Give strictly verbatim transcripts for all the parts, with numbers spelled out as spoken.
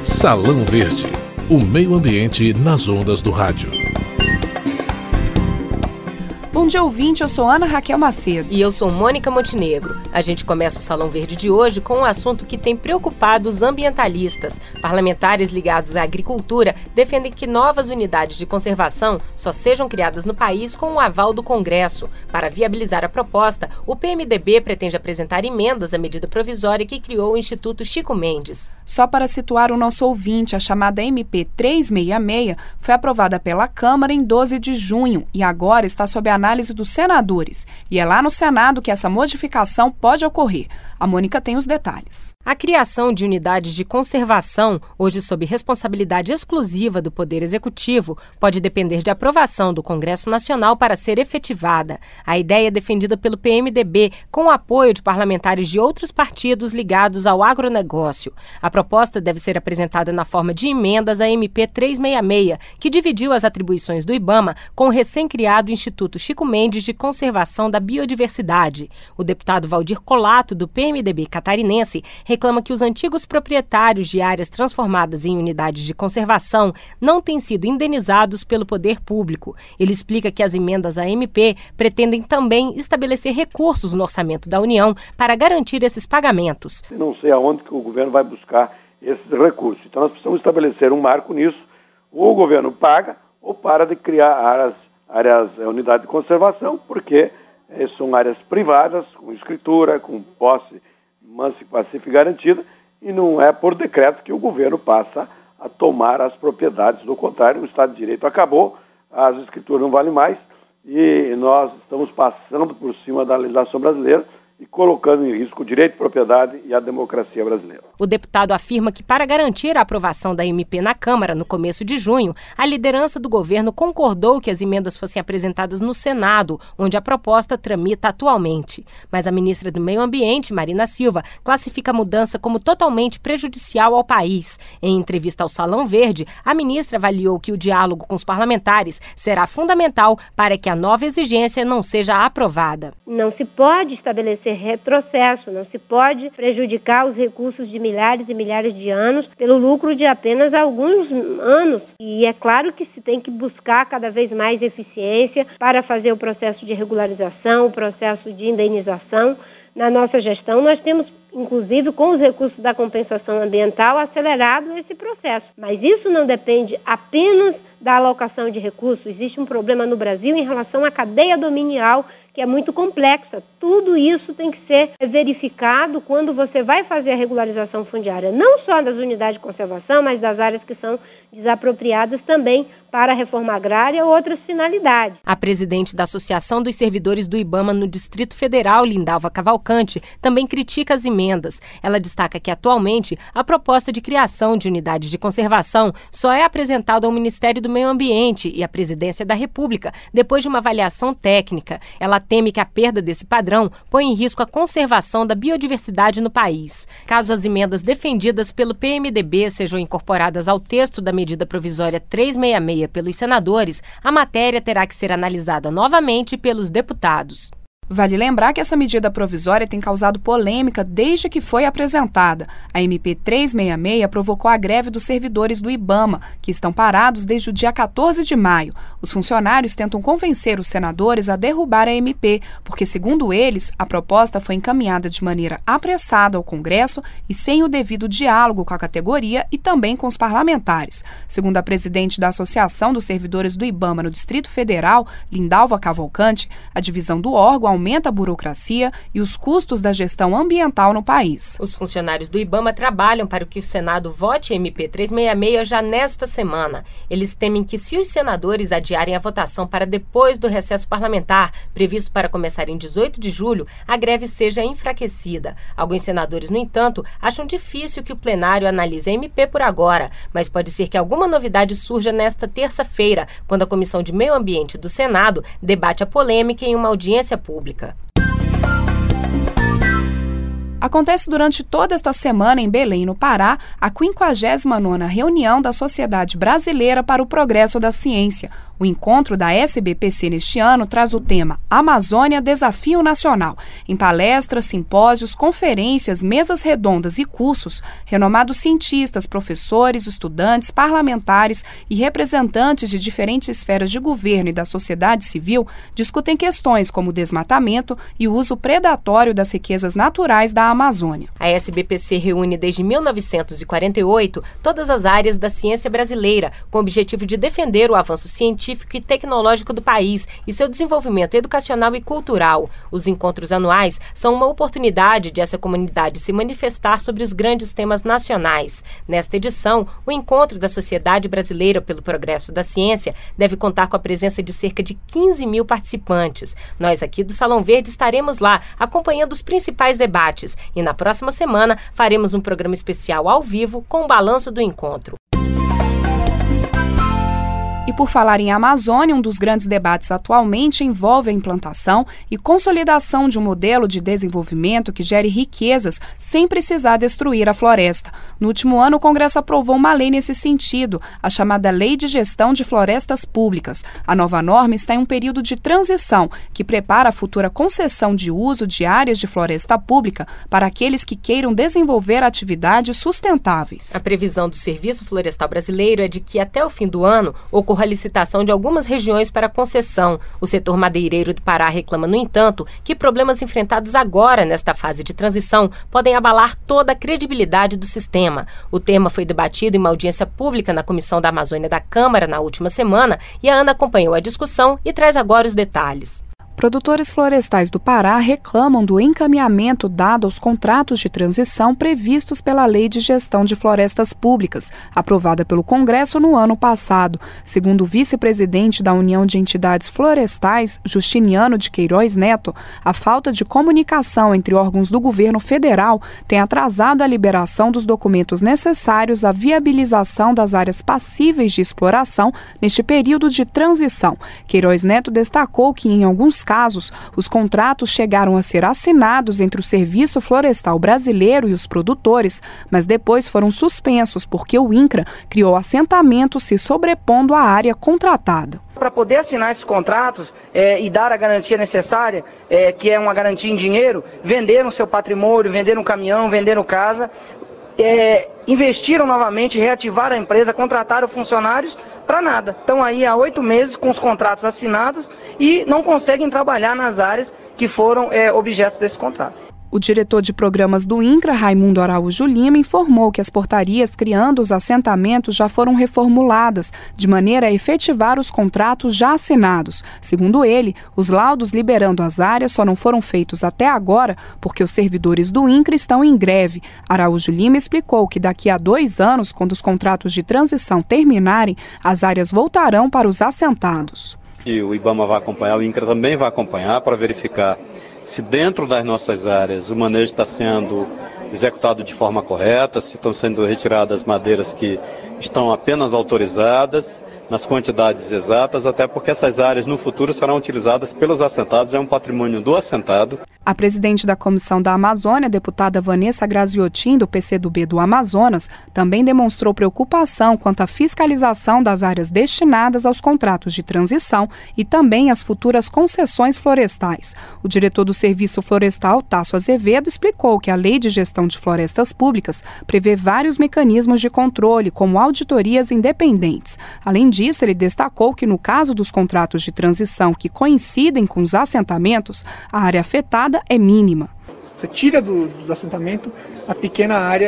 Salão Verde, o meio ambiente nas ondas do rádio. Bom dia, ouvinte, eu sou Ana Raquel Macedo. E eu sou Mônica Montenegro. A gente começa o Salão Verde de hoje com um assunto que tem preocupado os ambientalistas. Parlamentares ligados à agricultura defendem que novas unidades de conservação só sejam criadas no país com o aval do Congresso. Para viabilizar a proposta, o P M D B pretende apresentar emendas à medida provisória que criou o Instituto Chico Mendes. Só para situar o nosso ouvinte, a chamada M P trezentos e sessenta e seis foi aprovada pela Câmara em doze de junho e agora está sob a análise dos senadores. E é lá no Senado que essa modificação pode ocorrer. A Mônica tem os detalhes. A criação de unidades de conservação, hoje sob responsabilidade exclusiva do Poder Executivo, pode depender de aprovação do Congresso Nacional para ser efetivada. A ideia é defendida pelo P M D B, com o apoio de parlamentares de outros partidos ligados ao agronegócio. A proposta deve ser apresentada na forma de emendas à M P trezentos e sessenta e seis, que dividiu as atribuições do IBAMA com o recém-criado Instituto Chico Mendes de Conservação da Biodiversidade. O deputado Valdir Colato, do P M D B catarinense, reclama que os antigos proprietários de áreas transformadas em unidades de conservação não têm sido indenizados pelo poder público. Ele explica que as emendas à M P pretendem também estabelecer recursos no orçamento da União para garantir esses pagamentos. Não sei aonde que o governo vai buscar esses recursos. Então nós precisamos estabelecer um marco nisso. Ou o governo paga ou para de criar áreas, áreas unidades de conservação, porque eh, são áreas privadas, com escritura, com posse mansa e pacífica garantida, e não é por decreto que o governo passa a tomar as propriedades. Do contrário, o Estado de Direito acabou, as escrituras não valem mais, e nós estamos passando por cima da legislação brasileira e colocando em risco o direito de propriedade e a democracia brasileira. O deputado afirma que, para garantir a aprovação da M P na Câmara no começo de junho, a liderança do governo concordou que as emendas fossem apresentadas no Senado, onde a proposta tramita atualmente. Mas a ministra do Meio Ambiente, Marina Silva, classifica a mudança como totalmente prejudicial ao país. Em entrevista ao Salão Verde, a ministra avaliou que o diálogo com os parlamentares será fundamental para que a nova exigência não seja aprovada. Não se pode estabelecer retrocesso, não se pode prejudicar os recursos de milhares e milhares de anos pelo lucro de apenas alguns anos. E é claro que se tem que buscar cada vez mais eficiência para fazer o processo de regularização, o processo de indenização. Na nossa gestão, nós temos, inclusive, com os recursos da compensação ambiental, acelerado esse processo. Mas isso não depende apenas da alocação de recursos. Existe um problema no Brasil em relação à cadeia dominial, que é muito complexa. Tudo isso tem que ser verificado quando você vai fazer a regularização fundiária, não só das unidades de conservação, mas das áreas que são desapropriadas também para a reforma agrária ou outras finalidades. A presidente da Associação dos Servidores do IBAMA no Distrito Federal, Lindalva Cavalcante, também critica as emendas. Ela destaca que, atualmente, a proposta de criação de unidades de conservação só é apresentada ao Ministério do Meio Ambiente e à Presidência da República, depois de uma avaliação técnica. Ela teme que a perda desse padrão põe em risco a conservação da biodiversidade no país. Caso as emendas defendidas pelo P M D B sejam incorporadas ao texto da medida provisória trezentos e sessenta e seis pelos senadores, a matéria terá que ser analisada novamente pelos deputados. Vale lembrar que essa medida provisória tem causado polêmica desde que foi apresentada. A M P trezentos e sessenta e seis provocou a greve dos servidores do IBAMA, que estão parados desde o dia quatorze de maio. Os funcionários tentam convencer os senadores a derrubar a M P, porque, segundo eles, a proposta foi encaminhada de maneira apressada ao Congresso e sem o devido diálogo com a categoria e também com os parlamentares. Segundo a presidente da Associação dos Servidores do IBAMA no Distrito Federal, Lindalva Cavalcante, a divisão do órgão aumenta a burocracia e os custos da gestão ambiental no país. Os funcionários do IBAMA trabalham para que o Senado vote a M P trezentos e sessenta e seis já nesta semana. Eles temem que, se os senadores adiarem a votação para depois do recesso parlamentar, previsto para começar em dezoito de julho, a greve seja enfraquecida. Alguns senadores, no entanto, acham difícil que o plenário analise a M P por agora, mas pode ser que alguma novidade surja nesta terça-feira, quando a Comissão de Meio Ambiente do Senado debate a polêmica em uma audiência pública. Acontece durante toda esta semana em Belém, no Pará, a quinquagésima nona reunião da Sociedade Brasileira para o Progresso da Ciência. O encontro da S B P C neste ano traz o tema Amazônia Desafio Nacional. Em palestras, simpósios, conferências, mesas redondas e cursos, renomados cientistas, professores, estudantes, parlamentares e representantes de diferentes esferas de governo e da sociedade civil discutem questões como o desmatamento e o uso predatório das riquezas naturais da Amazônia. A S B P C reúne desde mil novecentos e quarenta e oito todas as áreas da ciência brasileira, com o objetivo de defender o avanço científico e tecnológico do país e seu desenvolvimento educacional e cultural. Os encontros anuais são uma oportunidade de essa comunidade se manifestar sobre os grandes temas nacionais. Nesta edição, o Encontro da Sociedade Brasileira pelo Progresso da Ciência deve contar com a presença de cerca de quinze mil participantes. Nós aqui do Salão Verde estaremos lá, acompanhando os principais debates, e na próxima semana faremos um programa especial ao vivo com o balanço do encontro. E por falar em Amazônia, um dos grandes debates atualmente envolve a implantação e consolidação de um modelo de desenvolvimento que gere riquezas sem precisar destruir a floresta. No último ano, o Congresso aprovou uma lei nesse sentido, a chamada Lei de Gestão de Florestas Públicas. A nova norma está em um período de transição que prepara a futura concessão de uso de áreas de floresta pública para aqueles que queiram desenvolver atividades sustentáveis. A previsão do Serviço Florestal Brasileiro é de que até o fim do ano ocorra a licitação de algumas regiões para concessão. O setor madeireiro do Pará reclama, no entanto, que problemas enfrentados agora nesta fase de transição podem abalar toda a credibilidade do sistema. O tema foi debatido em uma audiência pública na Comissão da Amazônia da Câmara na última semana e a Ana acompanhou a discussão e traz agora os detalhes. Produtores florestais do Pará reclamam do encaminhamento dado aos contratos de transição previstos pela Lei de Gestão de Florestas Públicas, aprovada pelo Congresso no ano passado. Segundo o vice-presidente da União de Entidades Florestais, Justiniano de Queiroz Neto, a falta de comunicação entre órgãos do governo federal tem atrasado a liberação dos documentos necessários à viabilização das áreas passíveis de exploração neste período de transição. Queiroz Neto destacou que, em alguns casos, os contratos chegaram a ser assinados entre o Serviço Florestal Brasileiro e os produtores, mas depois foram suspensos porque o INCRA criou assentamentos se sobrepondo à área contratada. Para poder assinar esses contratos é, e dar a garantia necessária, é, que é uma garantia em dinheiro, venderam seu patrimônio, venderam caminhão, venderam casa, é, investiram novamente, reativaram a empresa, contrataram funcionários para nada. Estão aí há oito meses com os contratos assinados e não conseguem trabalhar nas áreas que foram é, objetos desse contrato. O diretor de programas do INCRA, Raimundo Araújo Lima, informou que as portarias criando os assentamentos já foram reformuladas, de maneira a efetivar os contratos já assinados. Segundo ele, os laudos liberando as áreas só não foram feitos até agora porque os servidores do INCRA estão em greve. Araújo Lima explicou que daqui a dois anos, quando os contratos de transição terminarem, as áreas voltarão para os assentados. E o IBAMA vai acompanhar, o INCRA também vai acompanhar para verificar se dentro das nossas áreas o manejo está sendo executado de forma correta, se estão sendo retiradas madeiras que estão apenas autorizadas, nas quantidades exatas, até porque essas áreas no futuro serão utilizadas pelos assentados, é um patrimônio do assentado. A presidente da Comissão da Amazônia, deputada Vanessa Graziotin, do P C do B do Amazonas, também demonstrou preocupação quanto à fiscalização das áreas destinadas aos contratos de transição e também às futuras concessões florestais. O diretor do Serviço Florestal, Tasso Azevedo, explicou que a Lei de Gestão de Florestas Públicas prevê vários mecanismos de controle, como auditorias independentes. Além disso, ele destacou que no caso dos contratos de transição que coincidem com os assentamentos, a área afetada é mínima. Você tira do, do assentamento a pequena área,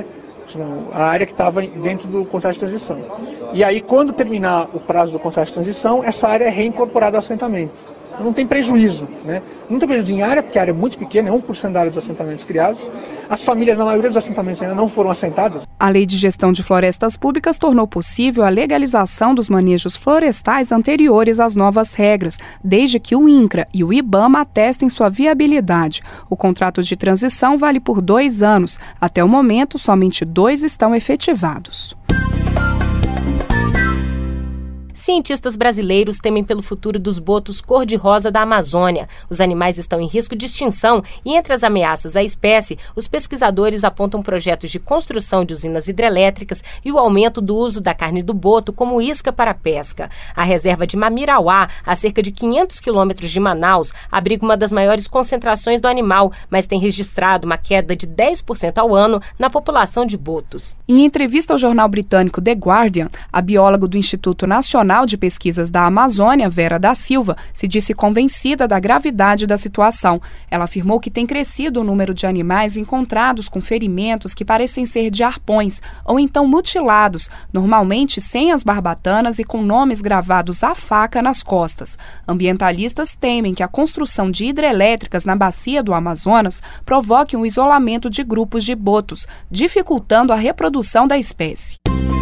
a área que estava dentro do contrato de transição. E aí, quando terminar o prazo do contrato de transição, essa área é reincorporada ao assentamento. Não tem prejuízo, né? Não tem prejuízo em área, porque a área é muito pequena, é um por cento da área dos assentamentos criados. As famílias, na maioria dos assentamentos, ainda não foram assentadas. A Lei de Gestão de Florestas Públicas tornou possível a legalização dos manejos florestais anteriores às novas regras, desde que o INCRA e o IBAMA atestem sua viabilidade. O contrato de transição vale por dois anos. Até o momento, somente dois estão efetivados. cientistas brasileiros temem pelo futuro dos botos cor-de-rosa da Amazônia. Os animais estão em risco de extinção e, entre as ameaças à espécie, os pesquisadores apontam projetos de construção de usinas hidrelétricas e o aumento do uso da carne do boto como isca para a pesca. A reserva de Mamirauá, a cerca de quinhentos quilômetros de Manaus, abriga uma das maiores concentrações do animal, mas tem registrado uma queda de dez por cento ao ano na população de botos. Em entrevista ao jornal britânico The Guardian, a bióloga do Instituto Nacional de Pesquisas da Amazônia, Vera da Silva, se disse convencida da gravidade da situação. Ela afirmou que tem crescido o número de animais encontrados com ferimentos que parecem ser de arpões ou então mutilados, normalmente sem as barbatanas e com nomes gravados à faca nas costas. Ambientalistas temem que a construção de hidrelétricas na bacia do Amazonas provoque um isolamento de grupos de botos, dificultando a reprodução da espécie.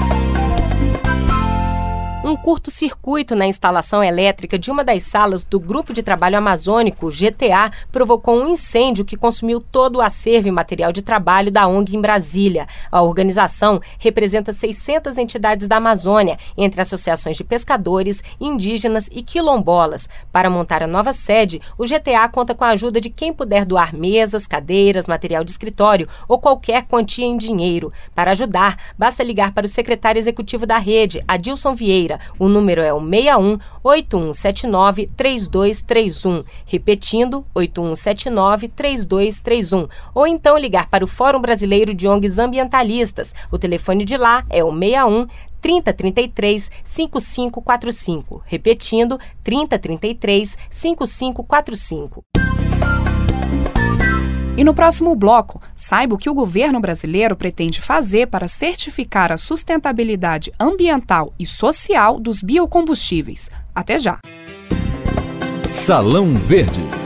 Um curto-circuito na instalação elétrica de uma das salas do Grupo de Trabalho Amazônico, G T A, provocou um incêndio que consumiu todo o acervo e material de trabalho da O N G em Brasília. A organização representa seiscentas entidades da Amazônia, entre associações de pescadores, indígenas e quilombolas. Para montar a nova sede, o G T A conta com a ajuda de quem puder doar mesas, cadeiras, material de escritório ou qualquer quantia em dinheiro. Para ajudar, basta ligar para o secretário executivo da rede, Adilson Vieira. O número é o seis um oito um sete nove três dois três um, repetindo, oito um sete nove três dois três um. Ou então ligar para o Fórum Brasileiro de O N Gs Ambientalistas. O telefone de lá é o seis um trinta trinta e três cinquenta e cinco quarenta e cinco, repetindo, trinta trinta e três cinquenta e cinco quarenta e cinco. E no próximo bloco, saiba o que o governo brasileiro pretende fazer para certificar a sustentabilidade ambiental e social dos biocombustíveis. Até já! Salão Verde.